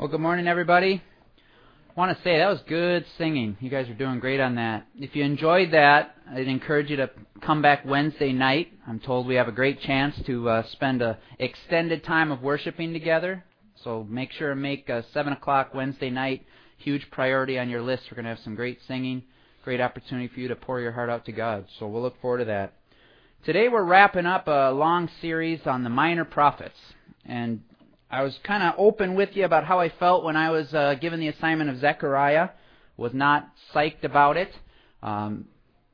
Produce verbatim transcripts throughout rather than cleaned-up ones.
Well, good morning, everybody. I want to say that was good singing. You guys are doing great on that. If you enjoyed that, I'd encourage you to come back Wednesday night. I'm told we have a great chance to uh, spend an extended time of worshiping together. So make sure to make uh, seven o'clock Wednesday night huge priority on your list. We're going to have some great singing, great opportunity for you to pour your heart out to God. So we'll look forward to that. Today we're wrapping up a long series on the minor prophets. And I was kind of open with you about how I felt when I was uh, given the assignment of Zechariah. Was not psyched about it. Um,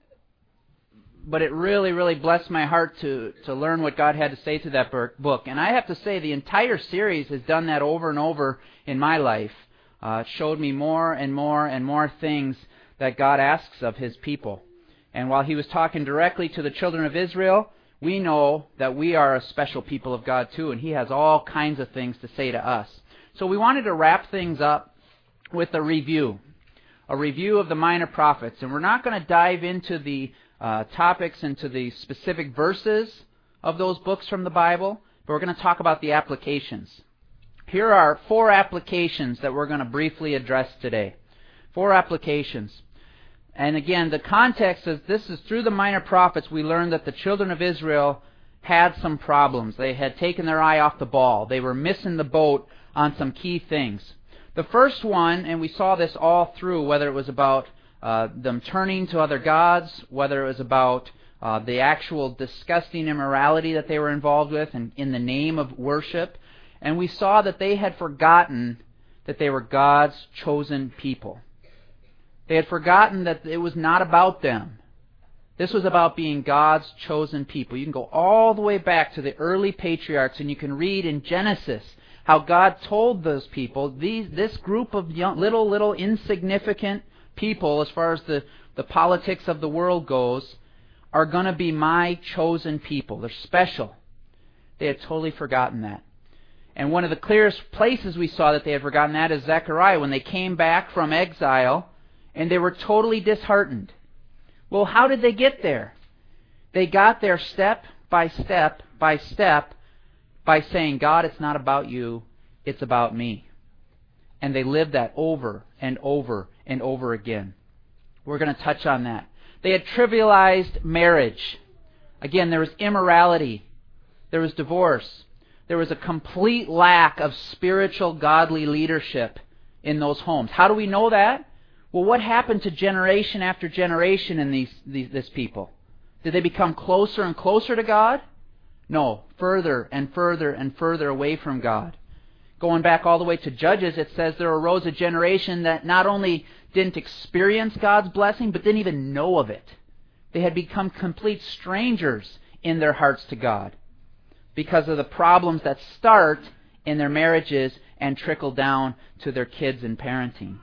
but it really, really blessed my heart to, to learn what God had to say to that book. And I have to say, the entire series has done that over and over in my life. Uh, it showed me more and more and more things that God asks of His people. And while He was talking directly to the children of Israel, we know that we are a special people of God too, and He has all kinds of things to say to us. So we wanted to wrap things up with a review, a review of the minor prophets. And we're not going to dive into the uh, topics, into the specific verses of those books from the Bible, but we're going to talk about the applications. Here are four applications that we're going to briefly address today. Four applications. And again, the context is this is through the minor prophets we learned that the children of Israel had some problems. They had taken their eye off the ball. They were missing the boat on some key things. The first one, and we saw this all through, whether it was about uh, them turning to other gods, whether it was about uh, the actual disgusting immorality that they were involved with in, in the name of worship, and we saw that they had forgotten that they were God's chosen people. They had forgotten that it was not about them. This was about being God's chosen people. You can go all the way back to the early patriarchs, and you can read in Genesis how God told those people, these, this group of young, little, little insignificant people, as far as the, the politics of the world goes, are going to be my chosen people. They're special. They had totally forgotten that. And one of the clearest places we saw that they had forgotten that is Zechariah, when they came back from exile, and they were totally disheartened. Well, how did they get there? They got there step by step by step by saying, God, it's not about you, it's about me. And they lived that over and over and over again. We're going to touch on that. They had trivialized marriage. Again, there was immorality. There was divorce. There was a complete lack of spiritual, godly leadership in those homes. How do we know that? Well, what happened to generation after generation in these, these this people? Did they become closer and closer to God? No, further and further and further away from God. Going back all the way to Judges, it says there arose a generation that not only didn't experience God's blessing, but didn't even know of it. They had become complete strangers in their hearts to God because of the problems that start in their marriages and trickle down to their kids and parenting.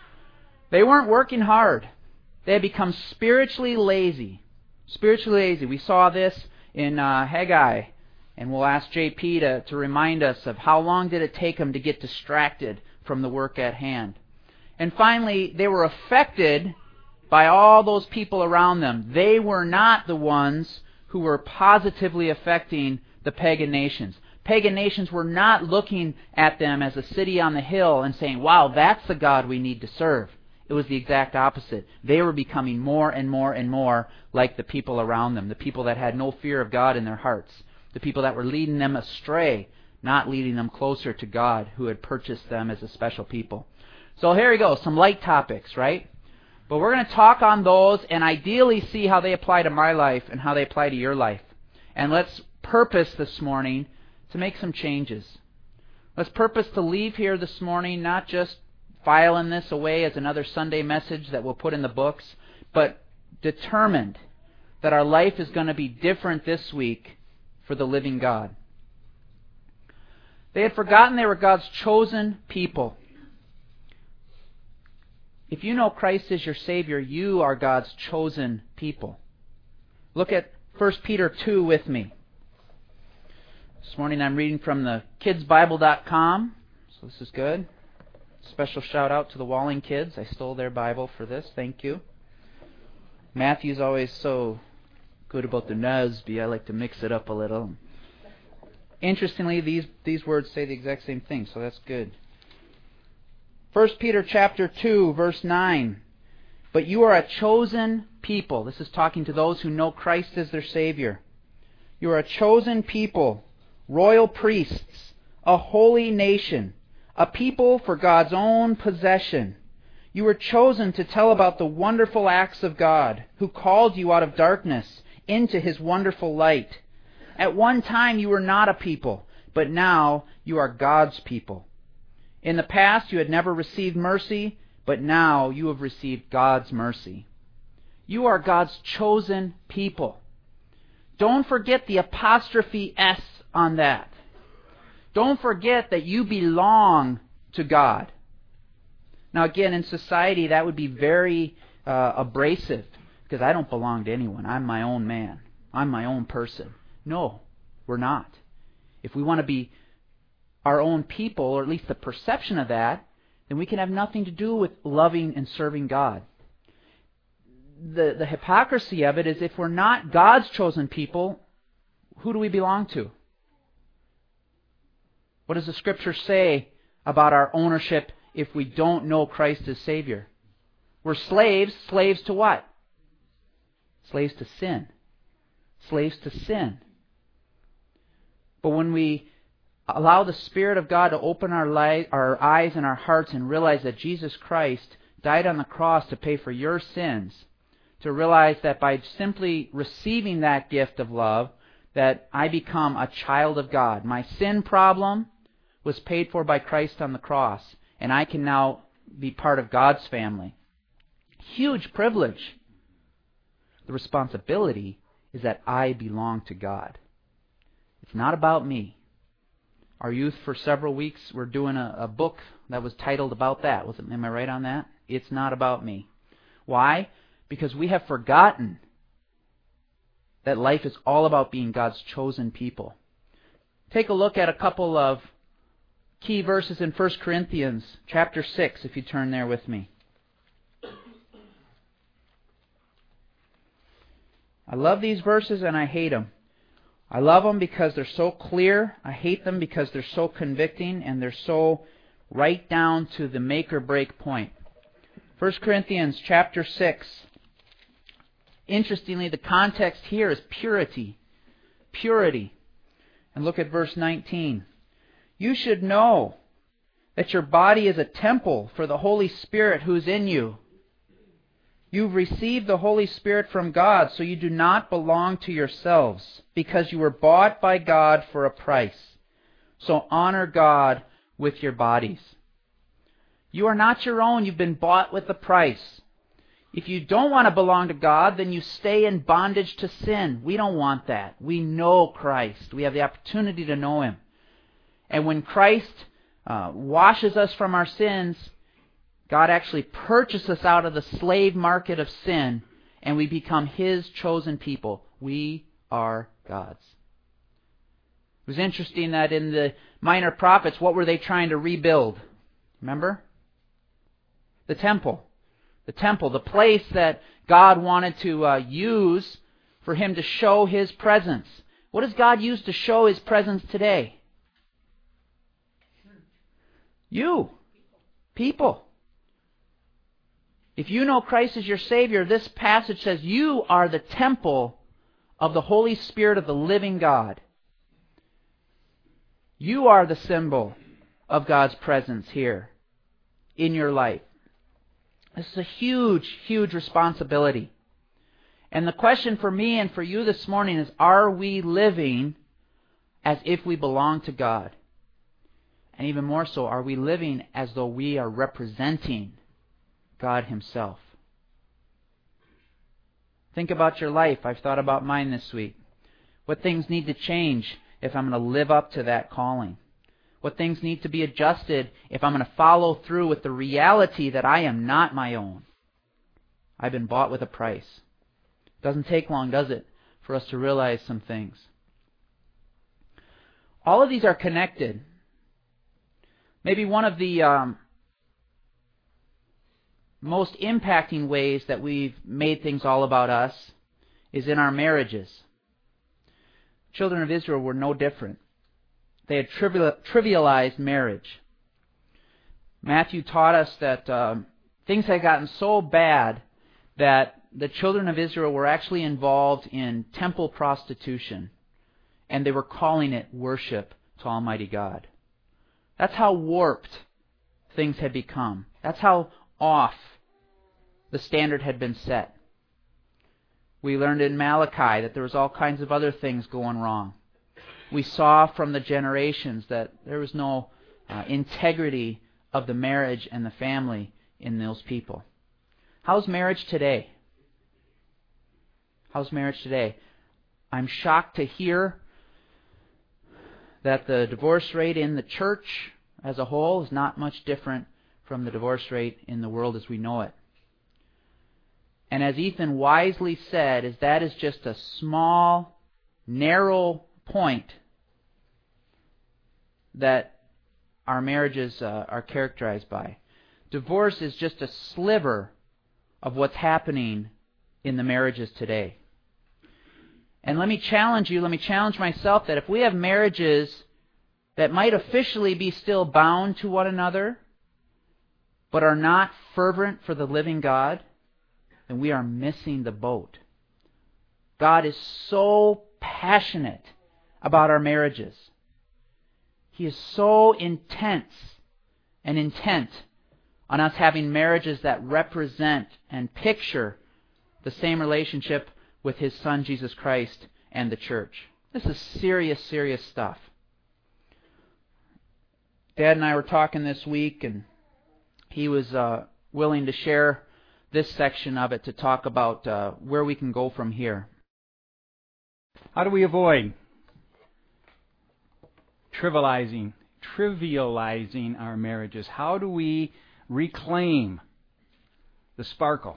They weren't working hard. They had become spiritually lazy. Spiritually lazy. We saw this in uh, Haggai, and we'll ask J P to, to remind us of how long did it take them to get distracted from the work at hand. And finally, they were affected by all those people around them. They were not the ones who were positively affecting the pagan nations. Pagan nations were not looking at them as a city on the hill and saying, wow, that's the God we need to serve. It was the exact opposite. They were becoming more and more and more like the people around them, the people that had no fear of God in their hearts, the people that were leading them astray, not leading them closer to God who had purchased them as a special people. So here we go, some light topics, right? But we're going to talk on those and ideally see how they apply to my life and how they apply to your life. And let's purpose this morning to make some changes. Let's purpose to leave here this morning not just filing this away as another Sunday message that we'll put in the books, but determined that our life is going to be different this week for the living God. They had forgotten they were God's chosen people. If you know Christ is your Savior, you are God's chosen people. Look at First Peter two with me. This morning I'm reading from the kids bible dot com, so this is good. Special shout out to the Walling kids. I stole their Bible for this. Thank you. Matthew's always so good about the N A S B. I like to mix it up a little. Interestingly, these, these words say the exact same thing, so that's good. First Peter chapter two, verse nine. But you are a chosen people. This is talking to those who know Christ as their Savior. You are a chosen people, royal priests, a holy nation, a people for God's own possession. You were chosen to tell about the wonderful acts of God, who called you out of darkness into His wonderful light. At one time you were not a people, but now you are God's people. In the past you had never received mercy, but now you have received God's mercy. You are God's chosen people. Don't forget the apostrophe S on that. Don't forget that you belong to God. Now again, in society that would be very uh, abrasive, because I don't belong to anyone. I'm my own man. I'm my own person. No, we're not. If we want to be our own people, or at least the perception of that, then we can have nothing to do with loving and serving God. The, the hypocrisy of it is, if we're not God's chosen people, who do we belong to? What does the Scripture say about our ownership if we don't know Christ as Savior? We're slaves. Slaves to what? Slaves to sin. Slaves to sin. But when we allow the Spirit of God to open our, li- our eyes and our hearts and realize that Jesus Christ died on the cross to pay for your sins, to realize that by simply receiving that gift of love, that I become a child of God. My sin problem was paid for by Christ on the cross, and I can now be part of God's family. Huge privilege. The responsibility is that I belong to God. It's not about me. Our youth for several weeks were doing a, a book that was titled about that. Was it, am I right on that? It's not about me. Why? Because we have forgotten that life is all about being God's chosen people. Take a look at a couple of key verses in First Corinthians chapter six, if you turn there with me. I love these verses and I hate them. I love them because they're so clear. I hate them because they're so convicting and they're so right down to the make or break point. First Corinthians chapter six. Interestingly, the context here is purity. Purity. And look at verse nineteen. You should know that your body is a temple for the Holy Spirit who's in you. You've received the Holy Spirit from God, so you do not belong to yourselves, because you were bought by God for a price. So honor God with your bodies. You are not your own. You've been bought with a price. If you don't want to belong to God, then you stay in bondage to sin. We don't want that. We know Christ. We have the opportunity to know Him. And when Christ uh, washes us from our sins, God actually purchased us out of the slave market of sin, and we become His chosen people. We are God's. It was interesting that in the Minor Prophets, what were they trying to rebuild? Remember? The temple. The temple, the place that God wanted to uh, use for Him to show His presence. What does God use to show His presence today? You. People. If you know Christ as your Savior, this passage says you are the temple of the Holy Spirit of the living God. You are the symbol of God's presence here in your life. This is a huge, huge responsibility. And the question for me and for you this morning is, are we living as if we belong to God? And even more so, are we living as though we are representing God Himself? Think about your life. I've thought about mine this week. What things need to change if I'm going to live up to that calling? What things need to be adjusted if I'm going to follow through with the reality that I am not my own? I've been bought with a price. Doesn't take long, does it, for us to realize some things? All of these are connected. Maybe one of the um, most impacting ways that we've made things all about us is in our marriages. Children of Israel were no different. They had trivial, trivialized marriage. Matthew taught us that uh, things had gotten so bad that the children of Israel were actually involved in temple prostitution, and they were calling it worship to Almighty God. That's how warped things had become. That's how off the standard had been set. We learned in Malachi that there was all kinds of other things going wrong. We saw from the generations that there was no uh, integrity of the marriage and the family in those people. How's marriage today? How's marriage today? I'm shocked to hear that the divorce rate in the church as a whole is not much different from the divorce rate in the world as we know it. And as Ethan wisely said, is that is just a small, narrow point that our marriages uh, are characterized by. Divorce is just a sliver of what's happening in the marriages today. And let me challenge you, let me challenge myself that if we have marriages that might officially be still bound to one another, but are not fervent for the living God, then we are missing the boat. God is so passionate about our marriages. He is so intense and intent on us having marriages that represent and picture the same relationship with His Son, Jesus Christ, and the church. This is serious, serious stuff. Dad and I were talking this week, and he was uh, willing to share this section of it to talk about uh, where we can go from here. How do we avoid trivializing, trivializing our marriages? How do we reclaim the sparkle?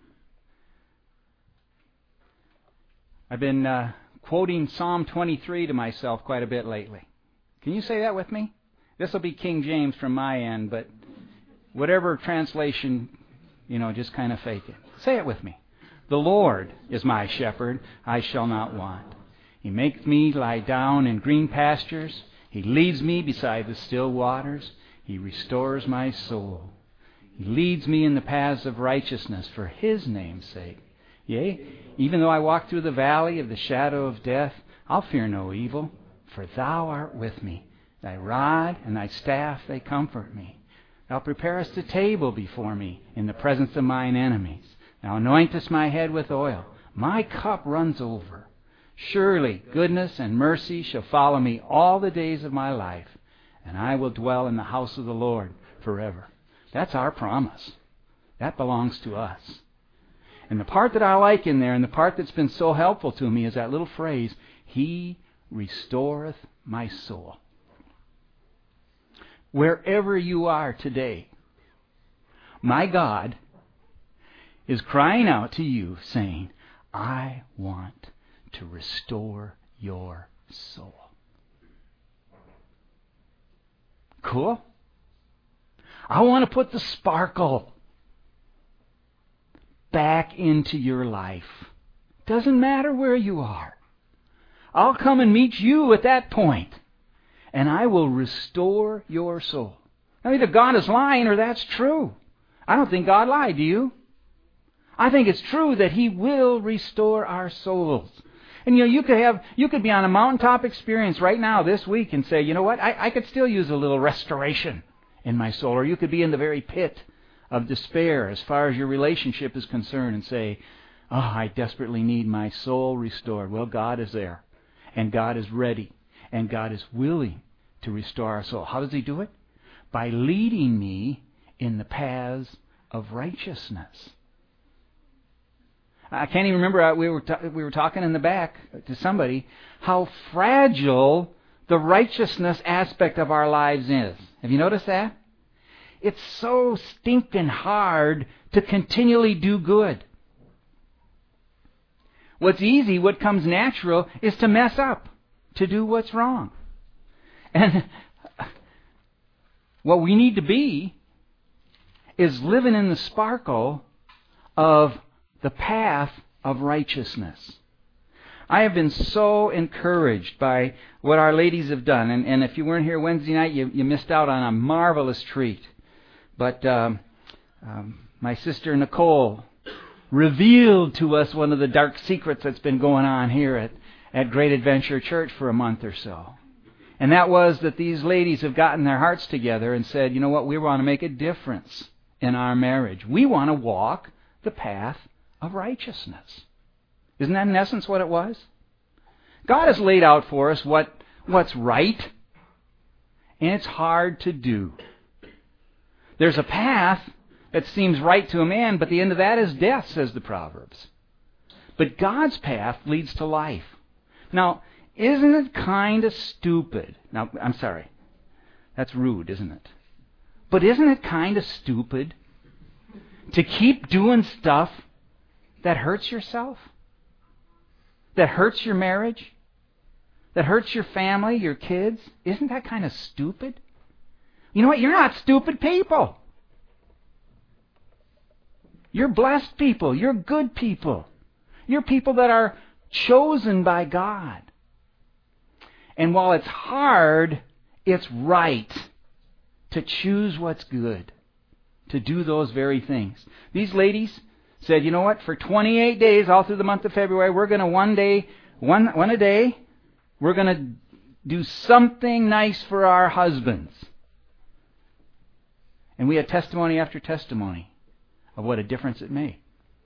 I've been uh, quoting Psalm twenty-three to myself quite a bit lately. Can you say that with me? This will be King James from my end, but whatever translation, you know, just kind of fake it. Say it with me. The Lord is my shepherd, I shall not want. He makes me lie down in green pastures. He leads me beside the still waters. He restores my soul. He leads me in the paths of righteousness for His name's sake. Yea, even though I walk through the valley of the shadow of death, I'll fear no evil, for Thou art with me. Thy rod and Thy staff, they comfort me. Thou preparest a table before me in the presence of mine enemies. Thou anointest my head with oil. My cup runs over. Surely goodness and mercy shall follow me all the days of my life, and I will dwell in the house of the Lord forever. That's our promise. That belongs to us. And the part that I like in there, and the part that's been so helpful to me, is that little phrase, He restoreth my soul. Wherever you are today, my God is crying out to you, saying, I want to restore your soul. Cool? I want to put the sparkle back into your life. Doesn't matter where you are. I'll come and meet you at that point, and I will restore your soul. Now, either God is lying or that's true. I don't think God lied, do you? I think it's true that He will restore our souls. And you know, you could have, you could be on a mountaintop experience right now this week and say, you know what, I, I could still use a little restoration in my soul. Or you could be in the very pit of despair as far as your relationship is concerned and say, oh, I desperately need my soul restored. Well, God is there, and God is ready, and God is willing to restore our soul. How does He do it? By leading me in the paths of righteousness. I can't even remember, we were ta- we were talking in the back to somebody, how fragile the righteousness aspect of our lives is. Have you noticed that? It's so stinking hard to continually do good. What's easy, what comes natural, is to mess up, to do what's wrong. And what we need to be is living in the sparkle of the path of righteousness. I have been so encouraged by what our ladies have done. And, and if you weren't here Wednesday night, you, you missed out on a marvelous treat. But um, um, my sister Nicole revealed to us one of the dark secrets that's been going on here at, at Great Adventure Church for a month or so. And that was that these ladies have gotten their hearts together and said, you know what, we want to make a difference in our marriage. We want to walk the path of righteousness. Isn't that in essence what it was? God has laid out for us what what's right, and it's hard to do. There's a path that seems right to a man, but the end of that is death, says the Proverbs. But God's path leads to life. Now, isn't it kind of stupid? Now, I'm sorry. That's rude, isn't it? But isn't it kind of stupid to keep doing stuff that hurts yourself? That hurts your marriage? That hurts your family, your kids? Isn't that kind of stupid? You know what? You're not stupid people. You're blessed people. You're good people. You're people that are chosen by God. And while it's hard, it's right to choose what's good, to do those very things. These ladies said, you know what, for twenty-eight days, all through the month of February, we're going to one day, one, one a day, we're going to do something nice for our husbands. And we had testimony after testimony of what a difference it made.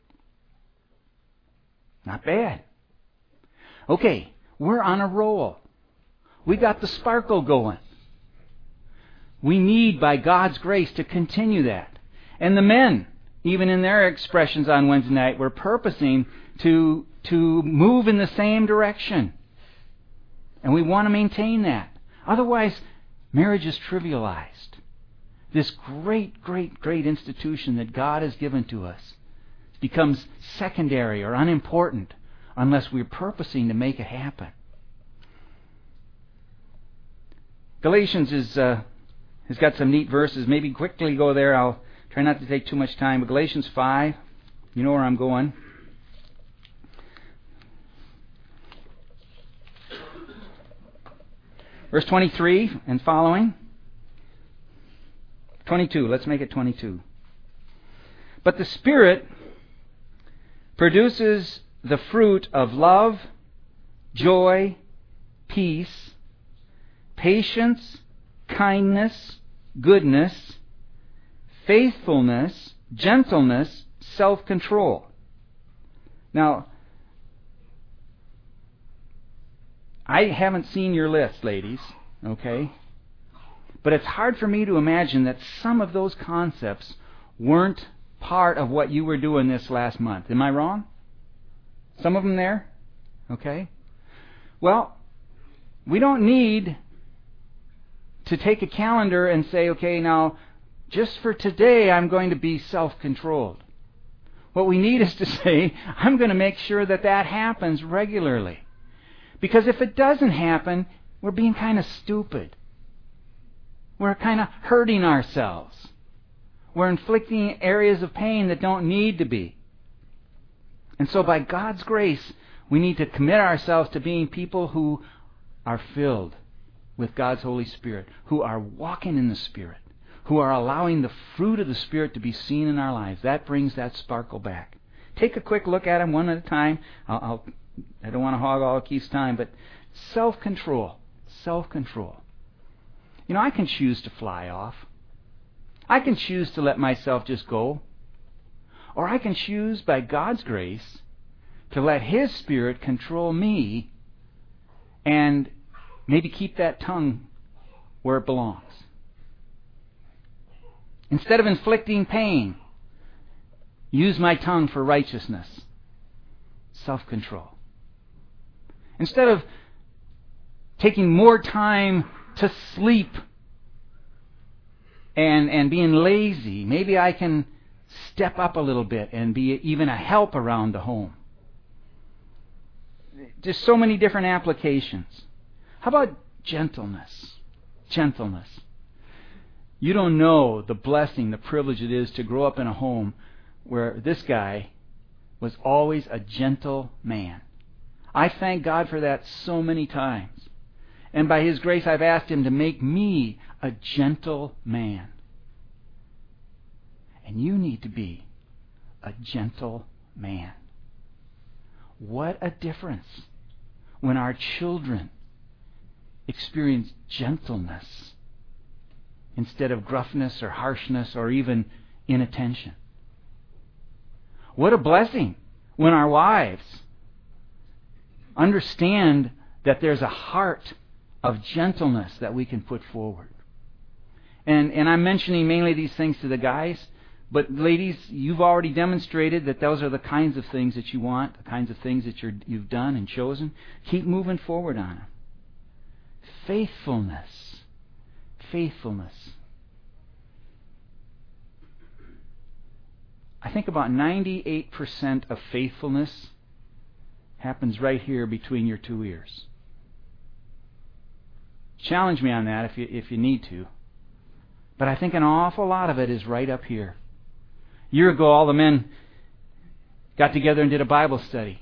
Not bad. Okay, we're on a roll. We got the sparkle going. We need, by God's grace, to continue that. And the men, even in their expressions on Wednesday night, were purposing to, to move in the same direction. And we want to maintain that. Otherwise, marriage is trivialized. This great, great, great institution that God has given to us becomes secondary or unimportant unless we're purposing to make it happen. Galatians is uh, has got some neat verses. Maybe quickly go there. I'll try not to take too much time. But Galatians five, you know where I'm going. Verse twenty-three and following. twenty-two, let's make it twenty-two. But the Spirit produces the fruit of love, joy, peace, patience, kindness, goodness, faithfulness, gentleness, self-control. Now, I haven't seen your list, ladies, okay? But it's hard for me to imagine that some of those concepts weren't part of what you were doing this last month. Am I wrong? Some of them there? Okay. Well, we don't need to take a calendar and say, okay, now, just for today, I'm going to be self-controlled. What we need is to say, I'm going to make sure that that happens regularly. Because if it doesn't happen, we're being kind of stupid. We're kind of hurting ourselves. We're inflicting areas of pain that don't need to be. And so by God's grace, we need to commit ourselves to being people who are filled with God's Holy Spirit, who are walking in the Spirit, who are allowing the fruit of the Spirit to be seen in our lives. That brings that sparkle back. Take a quick look at them one at a time. I'll, I'll, I don't want to hog all Keith's time, but self-control. Self-control. You know, I can choose to fly off. I can choose to let myself just go. Or I can choose, by God's grace, to let His Spirit control me and maybe keep that tongue where it belongs. Instead of inflicting pain, use my tongue for righteousness. Self-control. Instead of taking more time to sleep and and being lazy, maybe I can step up a little bit and be even a help around the home. Just so many different applications. How about gentleness? Gentleness. You don't know the blessing, the privilege it is to grow up in a home where this guy was always a gentle man. I thank God for that so many times. And by His grace, I've asked Him to make me a gentle man. And you need to be a gentle man. What a difference when our children experience gentleness instead of gruffness or harshness or even inattention. What a blessing when our wives understand that there's a heart of gentleness that we can put forward. And and I'm mentioning mainly these things to the guys, but ladies, you've already demonstrated that those are the kinds of things that you want, the kinds of things that you're, you've done and chosen. Keep moving forward on them. Faithfulness. Faithfulness. I think about ninety-eight percent of faithfulness happens right here between your two ears. Challenge me on that if you if you need to. But I think an awful lot of it is right up here. A year ago, all the men got together and did a Bible study.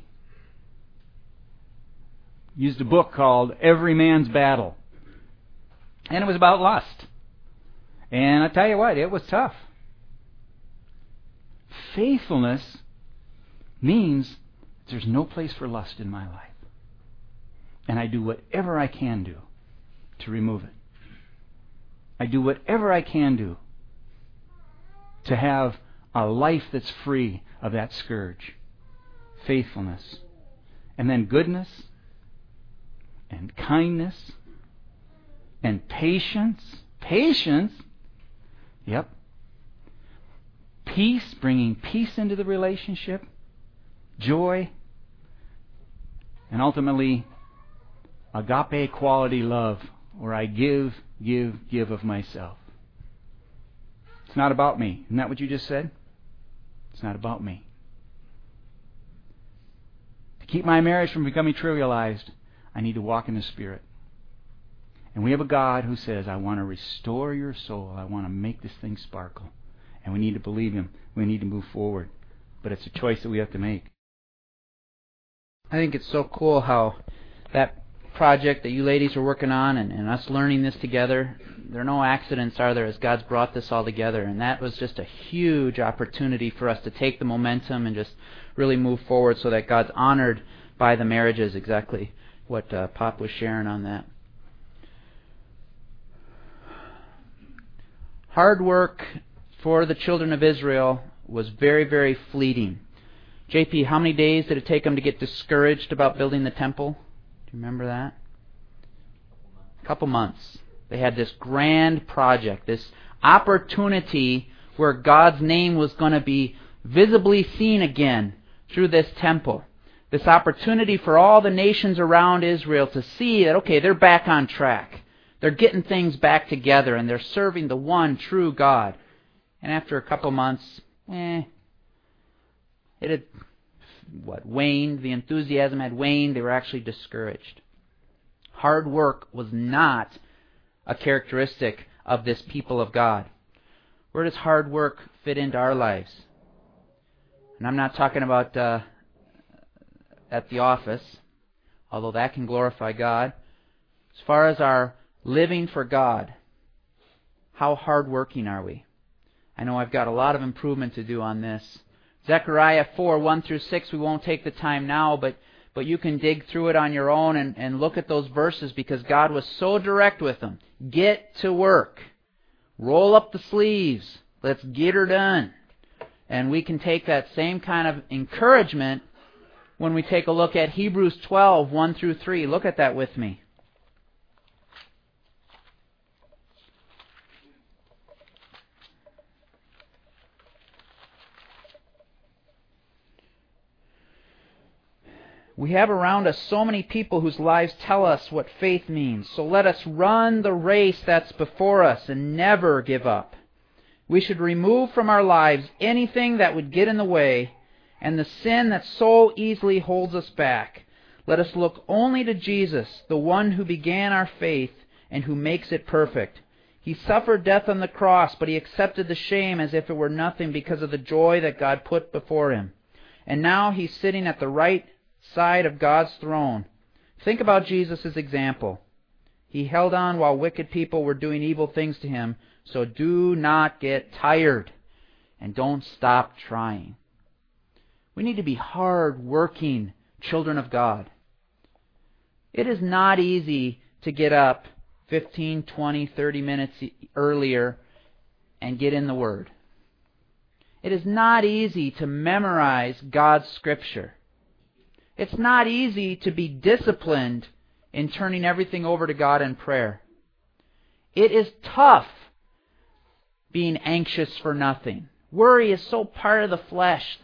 Used a book called Every Man's Battle. And it was about lust. And I tell you what, it was tough. Faithfulness means there's no place for lust in my life. And I do whatever I can do to remove it. I do whatever I can do to have a life that's free of that scourge. Faithfulness. And then goodness and kindness and patience. Patience? Yep. Peace, bringing peace into the relationship. Joy. And ultimately, agape quality love, where I give, give, give of myself. It's not about me. Isn't that what you just said? It's not about me. To keep my marriage from becoming trivialized, I need to walk in the Spirit. And we have a God who says, I want to restore your soul. I want to make this thing sparkle. And we need to believe Him. We need to move forward. But it's a choice that we have to make. I think it's so cool how that project that you ladies are working on and, and us learning this together, there are no accidents, are there, as God's brought this all together. And that was just a huge opportunity for us to take the momentum and just really move forward so that God's honored by the marriages, exactly what uh, Pop was sharing on that. Hard work for the children of Israel was very, very fleeting. J P, how many days did it take them to get discouraged about building the temple? Do you remember that? A couple months. They had this grand project, this opportunity where God's name was going to be visibly seen again through this temple. This opportunity for all the nations around Israel to see that, okay, they're back on track. They're getting things back together and they're serving the one true God. And after a couple months, eh, it had, what, waned. The enthusiasm had waned. They were actually discouraged. Hard work was not a characteristic of this people of God. Where does hard work fit into our lives? And I'm not talking about uh, at the office, although that can glorify God. As far as our living for God, how hardworking are we? I know I've got a lot of improvement to do on this. Zechariah four, one through six, we won't take the time now, but, but you can dig through it on your own and, and look at those verses because God was so direct with them. Get to work. Roll up the sleeves. Let's get her done. And we can take that same kind of encouragement when we take a look at Hebrews twelve, one through three. Look at that with me. We have around us so many people whose lives tell us what faith means. So let us run the race that's before us and never give up. We should remove from our lives anything that would get in the way and the sin that so easily holds us back. Let us look only to Jesus, the one who began our faith and who makes it perfect. He suffered death on the cross, but He accepted the shame as if it were nothing because of the joy that God put before Him. And now He's sitting at the right side of God's throne. Think about Jesus' example. He held on while wicked people were doing evil things to Him, so do not get tired. and don't stop trying. We need to be hard-working children of God. It is not easy to get up fifteen, twenty, thirty minutes earlier and get in the Word. It is not easy to memorize God's Scripture. It's not easy to be disciplined in turning everything over to God in prayer. It is tough being anxious for nothing. Worry is so part of the flesh.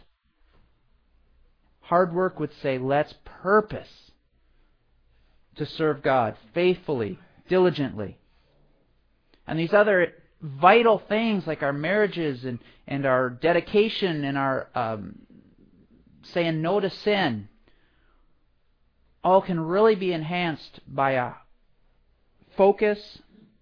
Hard work would say, let's purpose to serve God faithfully, diligently. And these other vital things like our marriages and, and our dedication and our um, saying no to sin all can really be enhanced by a focus,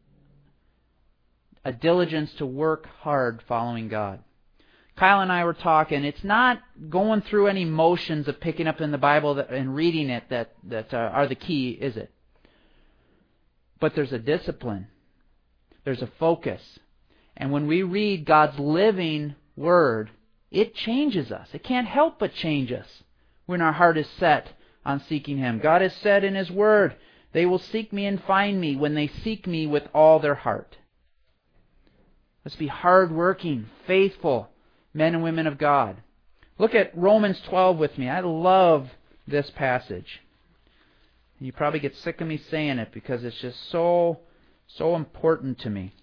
a diligence to work hard following God. Kyle and I were talking. It's not going through any motions of picking up in the Bible that, and reading it that, that uh, are the key, is it? But there's a discipline. There's a focus. And when we read God's living Word, it changes us. It can't help but change us when our heart is set on seeking Him. God has said in His Word, they will seek me and find me when they seek me with all their heart. Let's be hardworking, faithful men and women of God. Look at Romans twelve with me. I love this passage. You probably get sick of me saying it because it's just so, so important to me.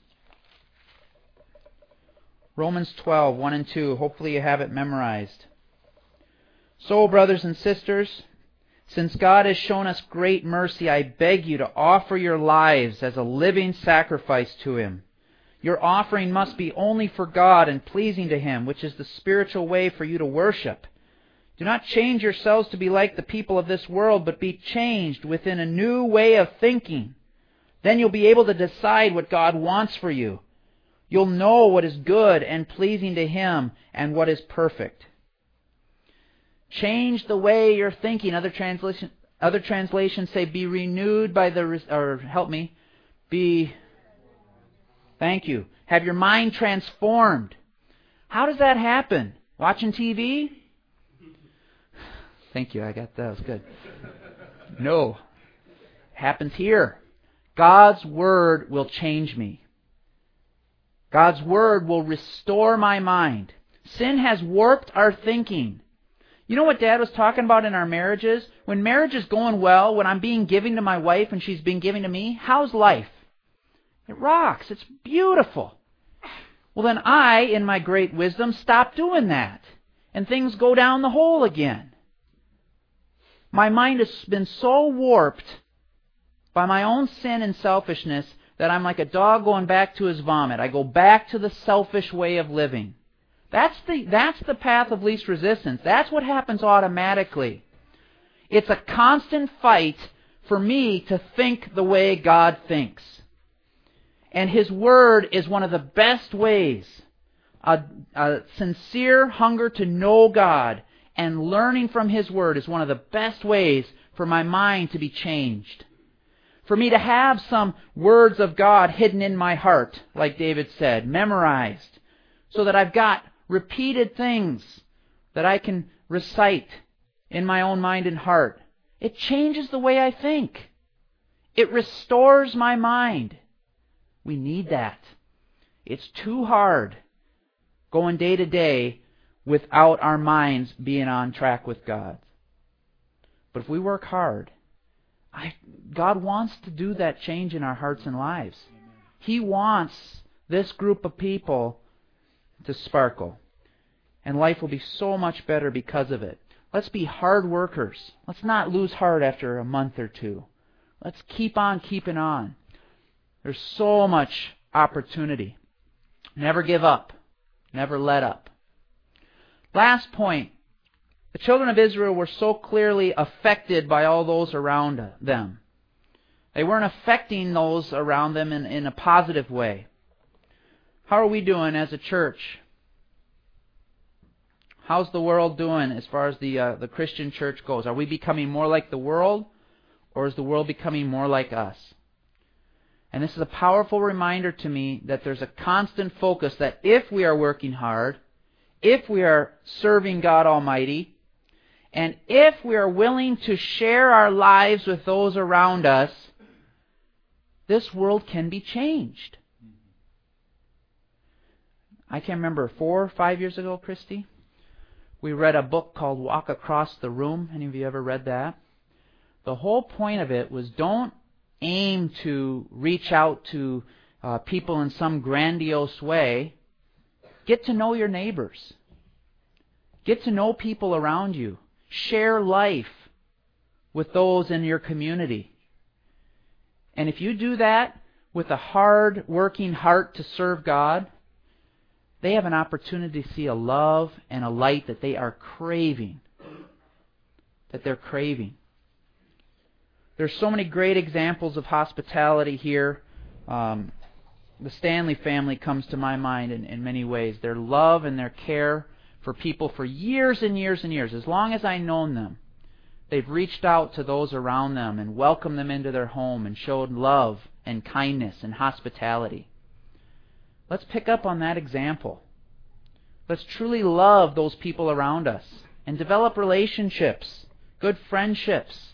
Romans twelve, one and two. Hopefully you have it memorized. So, brothers and sisters, since God has shown us great mercy, I beg you to offer your lives as a living sacrifice to Him. Your offering must be only for God and pleasing to Him, which is the spiritual way for you to worship. Do not change yourselves to be like the people of this world, but be changed within a new way of thinking. Then you'll be able to decide what God wants for you. You'll know what is good and pleasing to Him and what is perfect. Change the way you're thinking. Other translation, other translations say, be renewed by the, or help me, be, thank you, have your mind transformed. How does that happen? Watching T V? Thank you, I got that, that was good. No. It happens here. God's Word will change me. God's Word will restore my mind. Sin has warped our thinking. You know what Dad was talking about in our marriages? When marriage is going well, when I'm being giving to my wife and she's being giving to me, how's life? It rocks. It's beautiful. Well, then I, in my great wisdom, stop doing that. And things go down the hole again. My mind has been so warped by my own sin and selfishness that I'm like a dog going back to his vomit. I go back to the selfish way of living. That's the, that's the path of least resistance. That's what happens automatically. It's a constant fight for me to think the way God thinks. And His Word is one of the best ways. A, a sincere hunger to know God and learning from His Word is one of the best ways for my mind to be changed. For me to have some words of God hidden in my heart, like David said, memorized, so that I've got repeated things that I can recite in my own mind and heart. It changes the way I think. It restores my mind. We need that. It's too hard going day to day without our minds being on track with God. But if we work hard, I, God wants to do that change in our hearts and lives. He wants this group of people to sparkle. And life will be so much better because of it. Let's be hard workers. Let's not lose heart after a month or two. Let's keep on keeping on. There's so much opportunity. Never give up. Never let up. Last point. The children of Israel were so clearly affected by all those around them. They weren't affecting those around them in, in a positive way. How are we doing as a church? How's the world doing as far as the uh, the Christian church goes? Are we becoming more like the world, or is the world becoming more like us? And this is a powerful reminder to me that there's a constant focus that if we are working hard, if we are serving God Almighty, and if we are willing to share our lives with those around us, this world can be changed. I can't remember, four or five years ago, Christy, we read a book called Walk Across the Room. Any of you ever read that? The whole point of it was don't aim to reach out to uh, people in some grandiose way. Get to know your neighbors. Get to know people around you. Share life with those in your community. And if you do that with a hard-working heart to serve God, they have an opportunity to see a love and a light that they are craving. That they're craving. There's so many great examples of hospitality here. Um, the Stanley family comes to my mind in, in many ways. Their love and their care for people for years and years and years. As long as I've known them, they've reached out to those around them and welcomed them into their home and showed love and kindness and hospitality. Let's pick up on that example. Let's truly love those people around us and develop relationships, good friendships.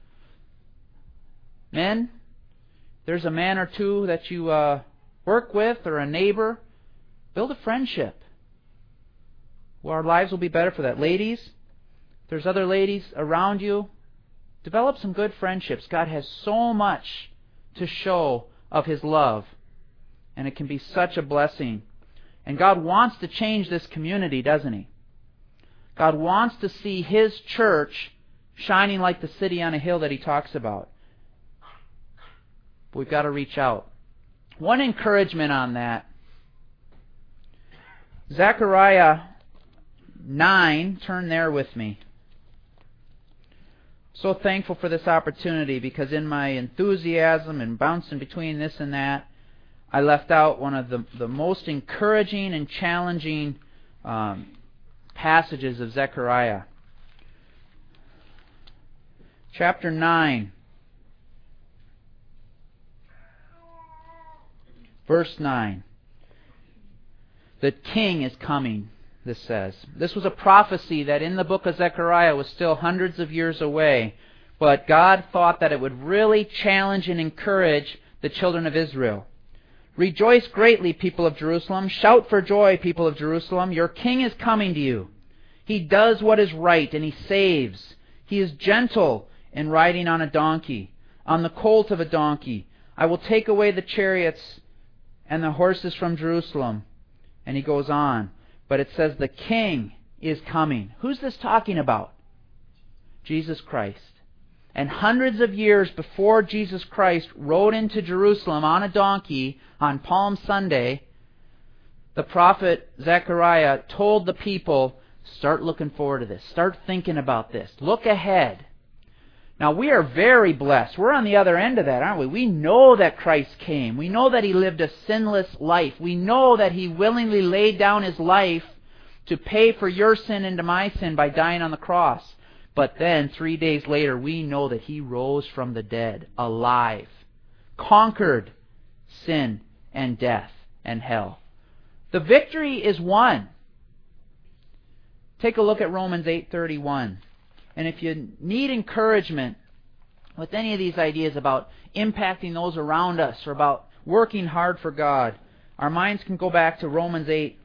Men, there's a man or two that you uh, work with or a neighbor, build a friendship. Well, our lives will be better for that. Ladies, if there's other ladies around you, develop some good friendships. God has so much to show of His love, and it can be such a blessing. And God wants to change this community, doesn't He? God wants to see His church shining like the city on a hill that He talks about. But we've got to reach out. One encouragement on that. Zechariah nine, turn there with me. So thankful for this opportunity, because in my enthusiasm and bouncing between this and that, I left out one of the, the most encouraging and challenging um, passages of Zechariah. Chapter nine, verse nine. The king is coming, this says. This was a prophecy that in the book of Zechariah was still hundreds of years away, but God thought that it would really challenge and encourage the children of Israel. Rejoice greatly, people of Jerusalem. Shout for joy, people of Jerusalem. Your king is coming to you. He does what is right, and he saves. He is gentle in riding on a donkey, on the colt of a donkey. I will take away the chariots and the horses from Jerusalem. And he goes on. But it says the king is coming. Who's this talking about? Jesus Christ. And hundreds of years before Jesus Christ rode into Jerusalem on a donkey on Palm Sunday, the prophet Zechariah told the people, start looking forward to this. Start thinking about this. Look ahead. Now, we are very blessed. We're on the other end of that, aren't we? We know that Christ came. We know that He lived a sinless life. We know that He willingly laid down His life to pay for your sin and to my sin by dying on the cross. But then, three days later, we know that He rose from the dead, alive, conquered sin and death and hell. The victory is won. Take a look at Romans eight thirty-one. And if you need encouragement with any of these ideas about impacting those around us or about working hard for God, our minds can go back to Romans eight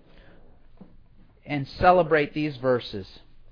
and celebrate these verses.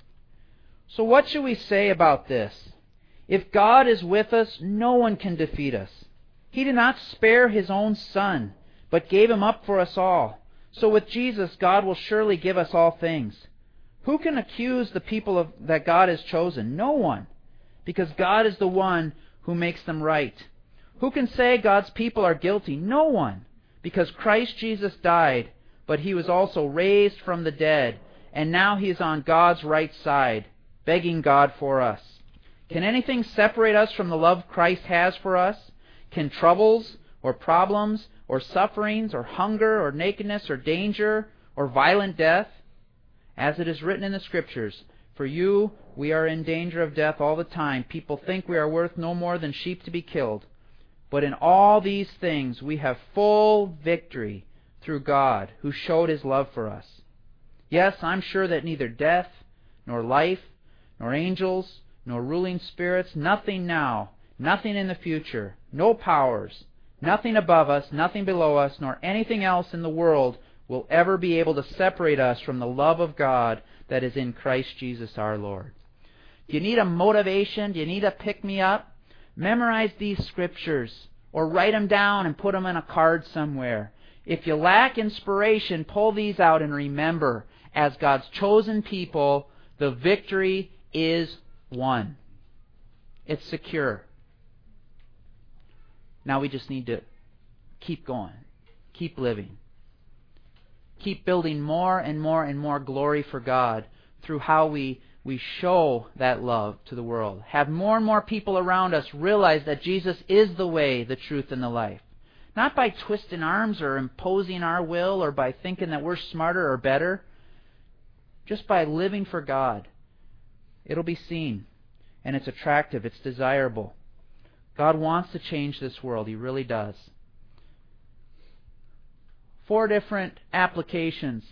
So what should we say about this? If God is with us, no one can defeat us. He did not spare His own Son, but gave Him up for us all. So with Jesus, God will surely give us all things. Who can accuse the people of, that God has chosen? No one, because God is the one who makes them right. Who can say God's people are guilty? No one, because Christ Jesus died, but He was also raised from the dead, and now He is on God's right side, begging God for us. Can anything separate us from the love Christ has for us? Can troubles or problems or sufferings or hunger or nakedness or danger or violent death? As it is written in the Scriptures, for you we are in danger of death all the time. People think we are worth no more than sheep to be killed. But in all these things we have full victory through God, who showed His love for us. Yes, I'm sure that neither death, nor life, nor angels, nor ruling spirits, nothing now, nothing in the future, no powers, nothing above us, nothing below us, nor anything else in the world will ever be able to separate us from the love of God that is in Christ Jesus our Lord. Do you need a motivation? Do you need a pick-me-up? Memorize these scriptures or write them down and put them in a card somewhere. If you lack inspiration, pull these out and remember, as God's chosen people, the victory is won. It's secure. Now we just need to keep going, keep living, keep building more and more and more glory for God through how we, we show that love to the world. Have more and more people around us realize that Jesus is the way, the truth, and the life. Not by twisting arms or imposing our will or by thinking that we're smarter or better. Just by living for God. It'll be seen. And it's attractive. It's desirable. God wants to change this world. He really does. Four different applications.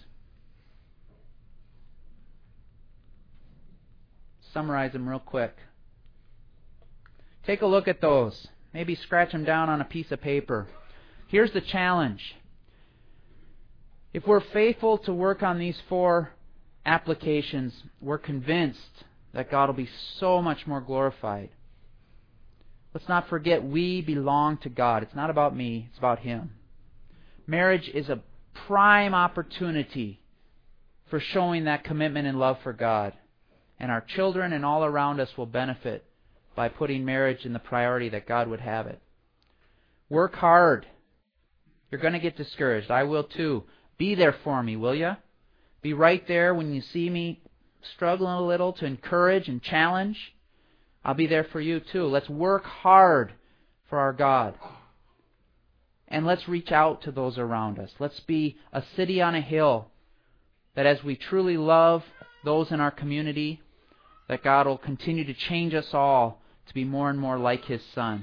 Summarize them real quick. Take a look at those. Maybe scratch them down on a piece of paper. Here's the challenge. If we're faithful to work on these four applications, we're convinced that God will be so much more glorified. Let's not forget we belong to God. It's not about me, it's about Him. Marriage is a prime opportunity for showing that commitment and love for God. And our children and all around us will benefit by putting marriage in the priority that God would have it. Work hard. You're going to get discouraged. I will too. Be there for me, will you? Be right there when you see me struggling a little to encourage and challenge. I'll be there for you too. Let's work hard for our God. And let's reach out to those around us. Let's be a city on a hill that as we truly love those in our community, that God will continue to change us all to be more and more like His Son.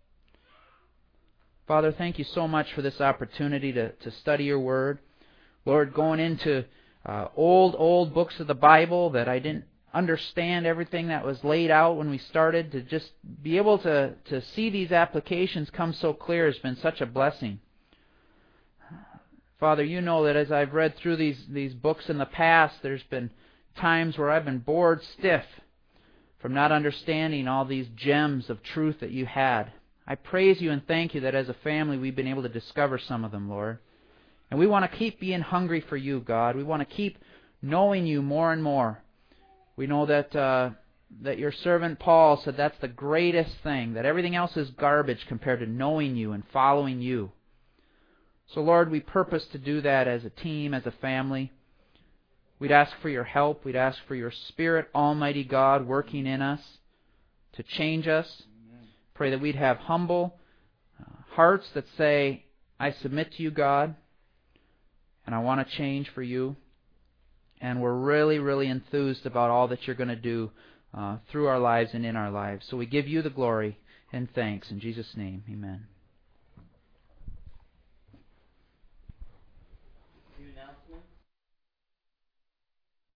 Father, thank you so much for this opportunity to, to study your Word. Lord, going into uh, old, old books of the Bible that I didn't understand everything that was laid out when we started, to just be able to, to see these applications come so clear has been such a blessing. Father, you know that as I've read through these, these books in the past, there's been times where I've been bored stiff from not understanding all these gems of truth that you had. I praise you and thank you that as a family we've been able to discover some of them, Lord. And we want to keep being hungry for you, God. We want to keep knowing you more and more. We know that uh, that your servant Paul said that's the greatest thing, that everything else is garbage compared to knowing you and following you. So, Lord, we purpose to do that as a team, as a family. We'd ask for your help. We'd ask for your Spirit, Almighty God, working in us to change us. Amen. Pray that we'd have humble uh, hearts that say, I submit to you, God, and I want to change for you. And we're really, really enthused about all that you're going to do uh, through our lives and in our lives. So we give you the glory and thanks. In Jesus' name, amen.